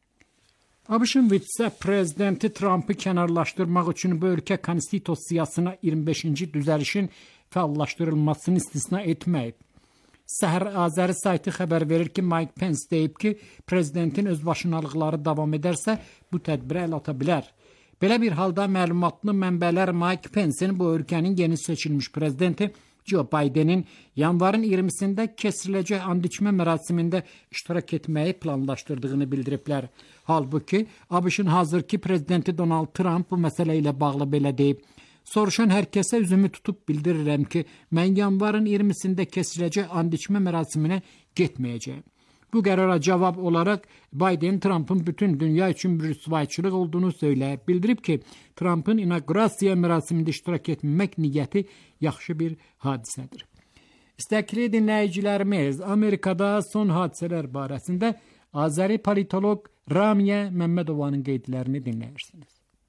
ABŞ-ın vitse-prezidenti Trump'ı kənarlaşdırmaq üçün bu ölkə konstitusiyasına 25-ci düzəlişin fəallaşdırılmasını istisna etməyib. Səhər Azəri saytı xəbər verir ki, Mike Pence deyib ki, prezidentin özbaşınalıqları davam edərsə, bu tədbirə əl ata bilər. Belə bir halda məlumatlı mənbələr Mike Pence'in bu ölkənin yeni seçilmiş prezidenti Joe Biden'in yanvarın 20-sində keçiriləcək and içmə mərasimində iştirak etməyi planlaşdırdığını bildiriblər. Halbuki, ABŞ-ın hazırki prezidenti Donald Trump bu məsələ ilə bağlı belə deyib. Soruşan hər kəsə üzümü tutub bildirirəm ki, mən yanvarın 20-sində keçiriləcək and içmə mərasiminə getməyəcəyim. Bu qərara cavab olaraq Biden Trump'ın bütün dünya üçün bir rüsvayçılıq olduğunu söyləyib. Bildirib ki, Trump'ın inaugurasiya mərasimində iştirak etmək niyyəti yaxşı bir hadisədir. İstəkli dinləyicilərimiz, Amerikada son hadisələr barəsində Azəri politolog Ramiyə Məmmədovanın qeydlərini dinləyirsiniz.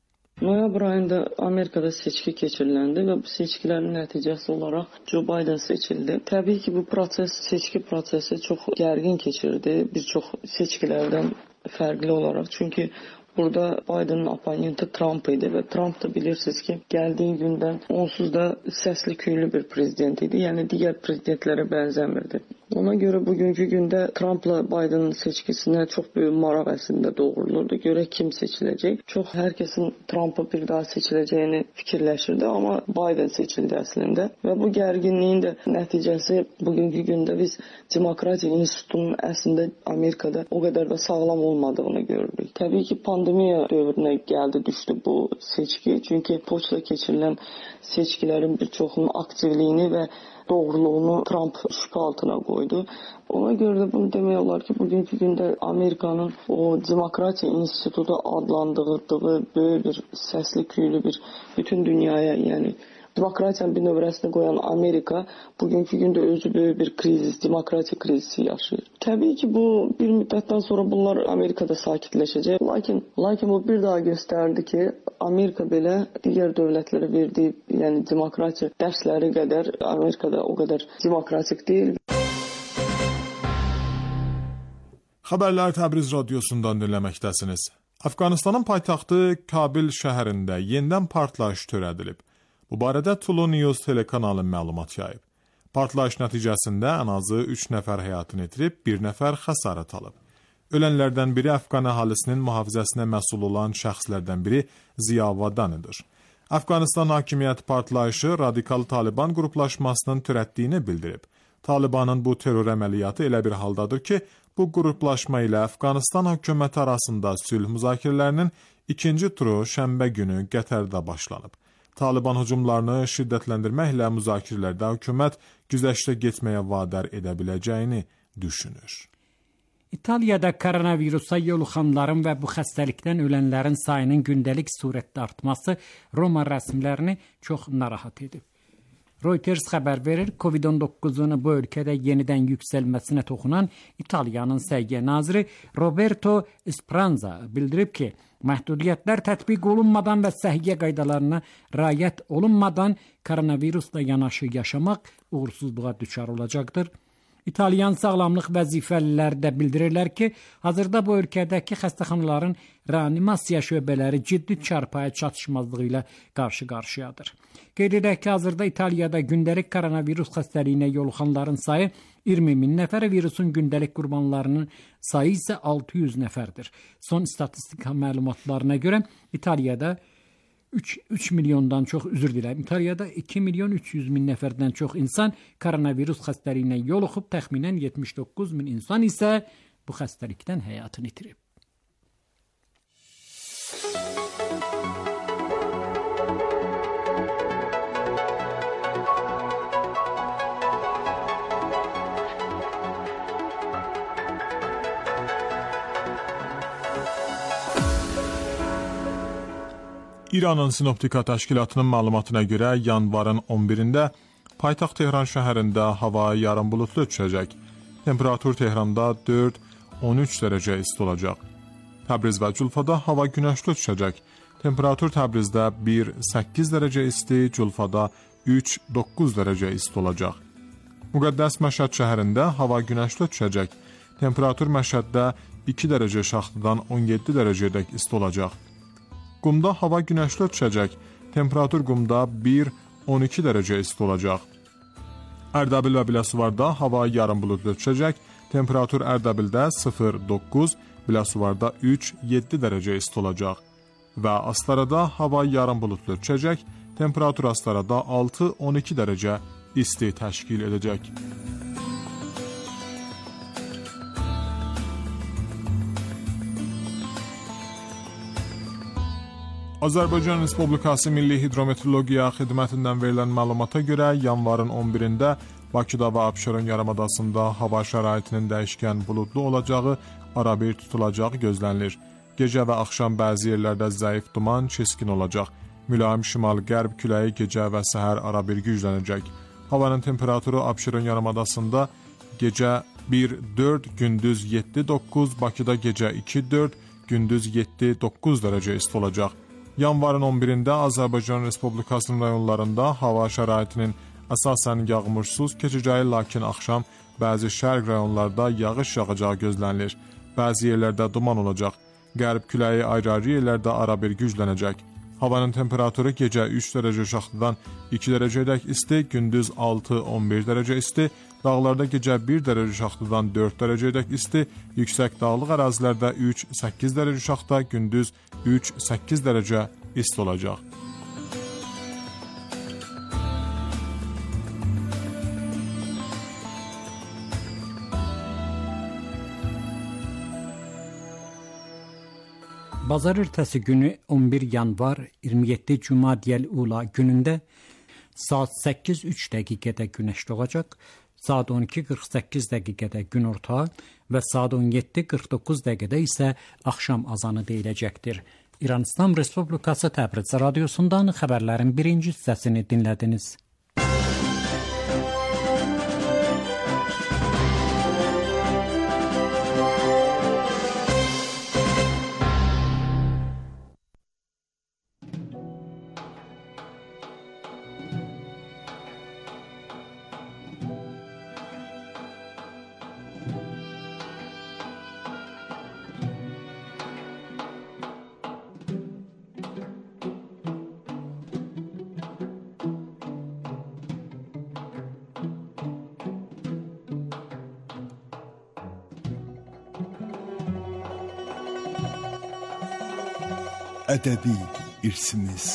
Noyabr ayında Amerikada seçki keçiriləndi və bu seçkilərin nəticəsi olaraq Joe Biden seçildi. Təbii ki, bu seçki prosesi çox gərgin keçirdi, bir çox seçkilərdən fərqli olaraq. Çünki burada Biden'ın oponenti Trump idi və Trump da bilirsiniz ki, gəldiyi gündən onsuz da səsli küylü bir prezident idi, yəni digər prezidentlərə bənzəmirdi. Ona görə bugünkü gündə Trump'la Biden'ın seçkisinə çox böyük maraq əslində doğrulurdu. Görək kim seçiləcək. Çox hər kəsin Trump'a bir daha seçiləcəyini fikirləşirdi, amma Biden seçildi əslində. Və bu gərginliyin də nəticəsi bugünkü gündə biz Demokratiya İnstitutunun əslində Amerikada o qədər də sağlam olmadığını görürük. Təbii ki, pandemiya dövrünə gəldi, düşdü bu seçki. Çünki poçtla keçirilən seçkilərin bir çoxunun aktivliyini və doğruluğunu Trump şübhə altına qoydu. Ona görə də bunu demək olar ki, bugünkü gündə Amerikanın o Demokratiya İnstitutu adlandırdığı böyük bir səsli küylü bir bütün dünyaya, yəni demokratiyanın bir növrəsini qoyan Amerika bugünkü gündə özü böyük bir krizis, demokratiya krizisi yaşayır. Təbii ki, bu bir müddətdən sonra bunlar Amerikada sakitləşəcək. Lakin bu bir daha göstərdi ki, Amerika belə digər dövlətlərə verdiyi, yəni demokratiya dərsləri qədər Amerikada o qədər demokratik deyil. Xəbərlər Təbriz radiosundan dinləməkdəsiniz. Əfqanistanın paytaxtı Kabil şəhərində yenidən partlayış törədilib. Bu barədə Tulu News telekanalı məlumat yayıb. Partlayış nəticəsində ən azı 3 nəfər həyatını itirib, 1 nəfər xəsarət alıb. Ölənlərdən biri Əfqan əhalisinin mühafizəsinə məsul olan şəxslərdən biri Ziyavadanidir. Əfqanistan hakimiyyəti partlayışı radikal Taliban qruplaşmasının törətdiyini bildirib. Talibanın bu terror əməliyyatı elə bir haldadır ki, bu qruplaşma ilə Əfqanistan hökuməti arasında sülh müzakirələrinin ikinci turu şənbə günü Qətərdə başlanıb. Taliban hücumlarını şiddətləndirməklə müzakirələrdə hökumət güzəştə getməyə vadar edə biləcəyini düşünür. İtaliyada koronavirusa yoluxanların və bu xəstəlikdən ölənlərin sayının gündəlik surətdə artması Roma rəsmilərini çox narahat edib. Reuters xəbər verir, Covid-19'un bu ölkədə yenidən yüksəlməsinə toxunan İtaliyanın səhiyyə naziri Roberto Speranza bildirib ki, məhdudiyyətlər tətbiq olunmadan və səhiyyə qaydalarına riayət olunmadan koronavirusla yanaşı yaşamaq uğursuzluğa düçar olacaqdır. İtalyan sağlamlıq vəzifəliləri də bildirirlər ki, hazırda bu ölkədəki xəstəxanaların reanimasiya şöbələri ciddi çarpayı çatışmazlığı ilə qarşı-qarşıyadır. Qeyd edək ki, hazırda İtaliyada gündəlik koronavirus xəstəliyinə yoluxanların sayı 20.000 nəfər, virusun gündəlik qurbanlarının sayı isə 600 nəfərdir. Son statistika məlumatlarına görə İtaliyada 3 milyondan çox, İtaliyada 2 milyon 300 min nəfərdən çox insan koronavirus xəstəliyinə yoluxub, təxminən 79 min insan isə bu xəstəlikdən həyatını itirib. İranın Sinoptika Təşkilatının məlumatına görə yanvarın 11-də paytaxt Tehran şəhərində hava yarım buludlu düşəcək. Temperatur Tehranda 4-13 dərəcə isti olacaq. Təbriz və Culfada hava günəşli düşəcək. Temperatur Təbrizdə 1-8 dərəcə isti, Culfada 3-9 dərəcə isti olacaq. Müqəddəs Məşhəd şəhərində hava günəşli düşəcək. Temperatur Məşhəddə 2 dərəcə şaxtadan 17 dərəcədək isti olacaq. Qumda hava günəşli düşəcək. Temperatur Qumda 1-12 dərəcə isti olacaq. Ərdəbil və Biləsuvarda hava yarım buludlu düşəcək. Temperatur Ərdəbildə 0-9, Biləsuvarda 3-7 dərəcə isti olacaq. Və Astarada hava yarım buludlu düşəcək. Temperatur Astarada 6-12 dərəcə isti təşkil edəcək. Azərbaycan Respublikası Milli Hidrometeorologiya Xidmətindən verilən məlumata görə yanvarın 11-də Bakıda və Abşeron yarımadasında hava şəraitinin dəyişkən buludlu olacağı, arabir tutulacağı gözlənilir. Gecə və axşam bəzi yerlərdə zəif duman, keskin olacaq. Mülayim şimal-qərb küləyi gecə və səhər arabir güclənəcək. Havanın temperaturu Abşeron yarımadasında gecə 1-4, gündüz 7-9, Bakıda gecə 2-4, gündüz 7-9 dərəcə isti olacaq. Yanvarın 11-də Azərbaycan Respublikasının rayonlarında hava şəraitinin əsasən yağmursuz keçəcəyi, lakin axşam bəzi şərq rayonlarda yağış yağacağı gözlənilir. Bəzi yerlərdə duman olacaq. Qərb küləyi ayrı-ayrı yerlərdə arabir güclənəcək. Havanın temperaturu gecə 3 dərəcə şaxtadan 2 dərəcədək isti, gündüz 6-11 dərəcə isti, dağlarda gecə 1 dərəcə şaxtadan 4 dərəcədək isti, yüksək dağlıq ərazilərdə 3-8 dərəcə şaxta, gündüz 3-8 dərəcə isti olacaq. Bazar ertəsi günü 11 yanvar 27 Cümadiyəl Ula günündə saat 8:03 dəqiqədə günəş doğacaq, saat 12:48 dəqiqədə günorta və saat 17:49 dəqiqədə isə axşam azanı deyiləcəkdir. İran İslam Respublikası Təbriz radiosundan xəbərlərin birinci hissəsini dinlədiniz. ədəbi irsimiz.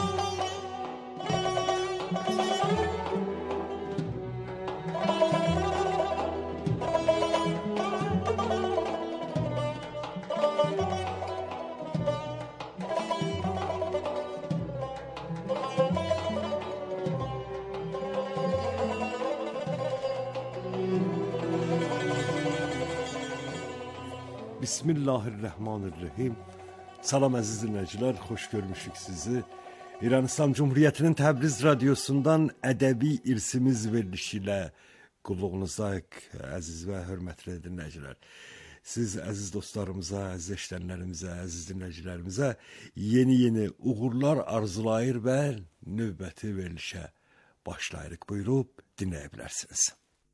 Bismillahirrahmanirrahim. Salam əziz dinləyicilər, xoş görmüşük sizi. İran İslam Cumhuriyyətinin Təbriz radiosundan ədəbi irsimiz verilişi ilə qulluğunuzdayıq, əziz və hörmətli dinləyicilər. Siz əziz dostlarımıza, əziz eşidənlərimizə, əziz dinləyicilərimizə yeni uğurlar arzulayır və növbəti verilişə başlayırıq. Buyurub dinləyə bilərsiniz.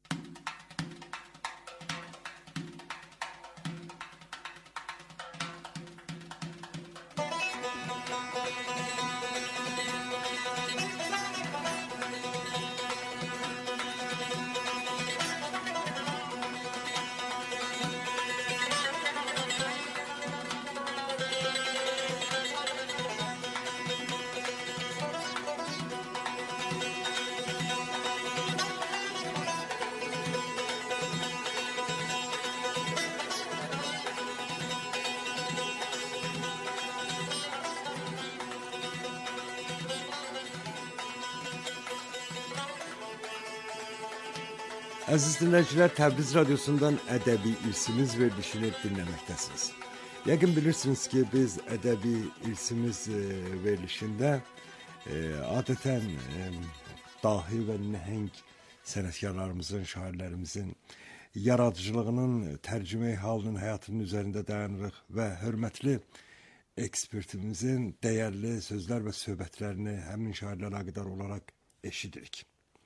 Əziz dinləyicilər, Təbriz radiosundan ədəbi irsimiz verilişini dinləməkdəsiniz. Yəqin bilirsiniz ki, biz ədəbi irsimiz verilişində adətən dahi və nəhəng sənətkarlarımızın, şairlərimizin yaradıcılığının, tərcümə halının, həyatının üzərində dayanırıq və hörmətli ekspertimizin dəyərli sözlər və söhbətlərini həmin şairlərlə əlaqədar olaraq eşidirik.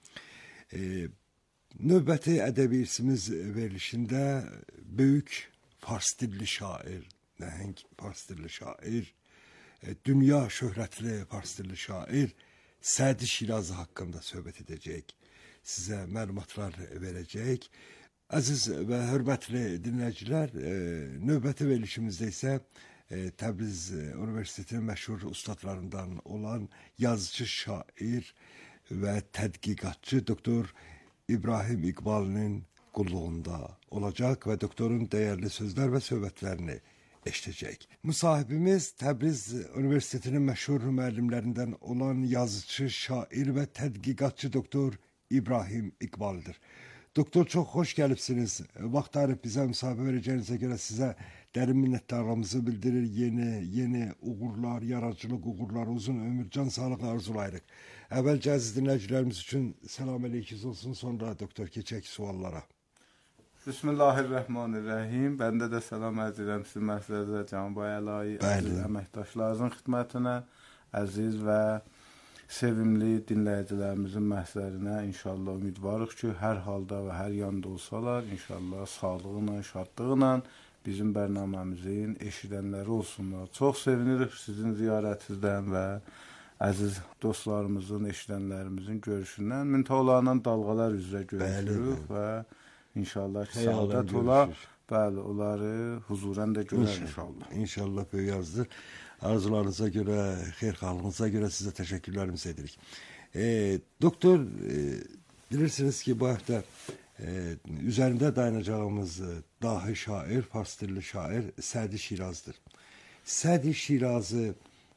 Növbəti ədəbi irsimiz verilişində böyük fars dilli şair, nəhəng fars dilli şair, dünya şöhrətli fars dilli şair Sədi Şirazi haqqında söhbət edəcək, sizə məlumatlar verəcək. Əziz və hörmətli dinləyicilər, növbəti verilişimizdə isə Təbriz Universitetinin məşhur ustadlarından olan yazıcı, şair və tədqiqatçı doktor İbrahim İqbalinin qulluğunda olacaq və doktorun dəyərli sözlər və söhbətlərini eşidəcək. Müsahibimiz Təbriz Universitetinin məşhur müəllimlərindən olan yazıcı, şair və tədqiqatçı doktor İbrahim İqbaldır. Doktor, çox xoş gəlibsiniz. Vaxt ayırıb bizə müsahibə verəcəyinizə görə sizə dərin minnətdarlığımızı bildirir. Yeni uğurlar, yaradıcılıq uğurları, uzun ömür, can sağlığı arzulayırıq. Əvvəlcə əziz dinləyicilərimiz üçün salam əleykiz olsun, sonra doktor keçək suallara. Bismillahirrahmanirrahim. Bəndə də salam ərz edirəm sizin məsləhətə, Cənab Əlayi, əziz əməkdaşlarınızın xidmətinə, əziz və sevimli dinləyicilərimizin məhsələrinə inşallah ümidvarıq ki, hər halda və hər yanda olsalar, inşallah sağlıqla, şadlıqla bizim bərnaməmizin eşidənləri olsunlar. Çox sevinirik sizin ziyarətinizdən və əziz dostlarımızın, eşidənlərimizin görüşündən. Müntəolanan dalğalar üzrə görüşürük və inşallah ki, səadət ola, bəli, onları huzurən də görər inşallah. İnşallah böyük arzdır. Arzularınıza görə, xeyirxahlığınıza görə sizə təşəkkürlərimizi edirik. Doktor, bilirsiniz ki, bu həftə üzərində dayanacağımız dahi şair, fars dilli şair Sədi Şirazdır. Sədi Şirazi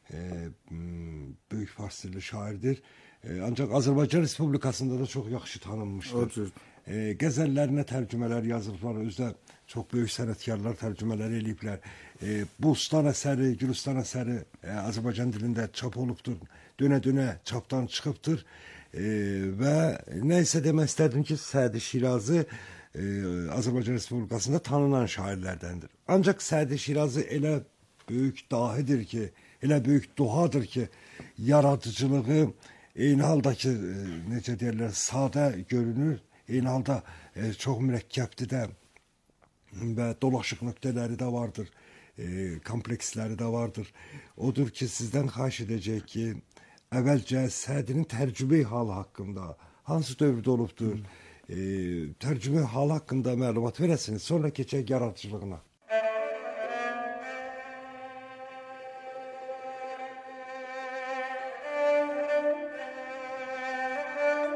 böyük fars dilli şairdir. Ancaq Azərbaycan Respublikasında da çox yaxşı tanınmışdır. Qəzəllərinə tərcümələr yazılıblar, özdə çox böyük sənətkarlar tərcümələri eləyiblər. Bustan əsəri, Gülüstan əsəri Azərbaycan dilində çap olubdur, dönə-dönə çapdan çıxıbdır və nə isə demək istədim ki, Sədi Şirazi Azərbaycan Respublikasında tanınan şairlərdəndir. Ancaq Sədi Şirazi elə böyük dahidir ki, elə böyük duhadır ki, yaradıcılığı eyni halda ki, necə deyirlər, sadə görünür, eyni halda çox mürəkkəbdir də və dolaşıq nöqtələri də vardır, kompleksləri də vardır. Odur ki, sizdən xahiş edəcək ki, əvvəlcə Sədinin tərcümə halı haqqında, hansı dövrdə olubdur, tərcümə halı haqqında məlumat verəsiniz, sonra keçək yaradıcılığına.